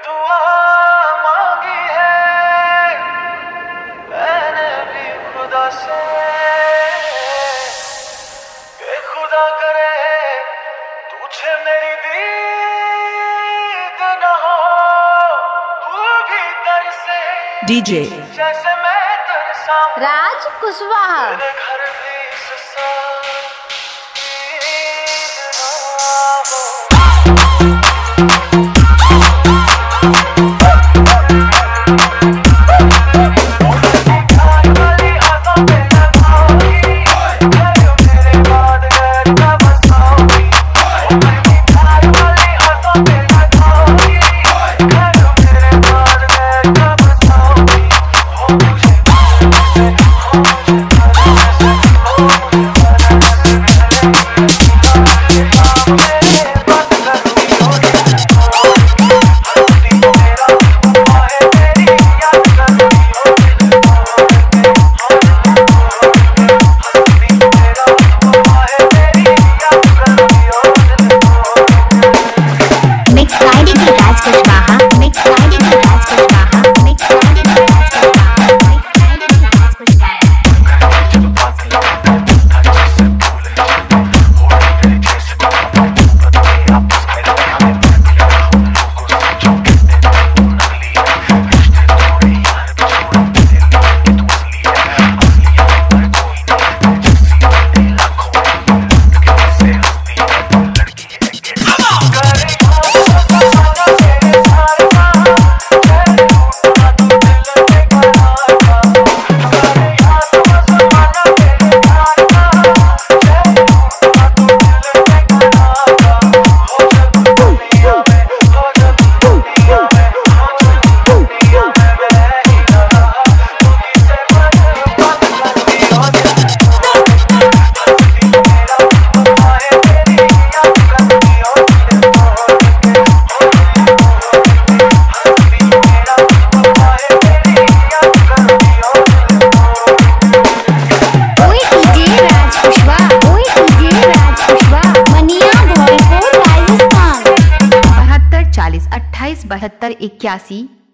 दुआ मांगी है मैंने भी खुदा से कि खुदा करे तुझे मेरी दीद न हो, तू भी तरसे डीजे जैसे मैं तरसा राज कुशवाहा। मेरे घर भी ससा $72 81